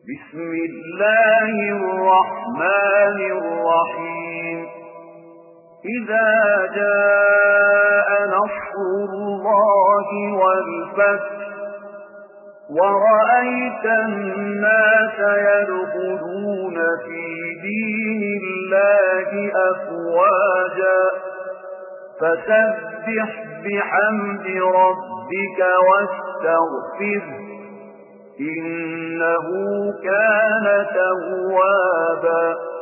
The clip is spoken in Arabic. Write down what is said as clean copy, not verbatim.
بسم الله الرحمن الرحيم إذا جاء نصر الله والفتح ورأيت الناس يدخلون في دين الله أفواجا فسبح بحمد ربك واستغفره إنه كان توابا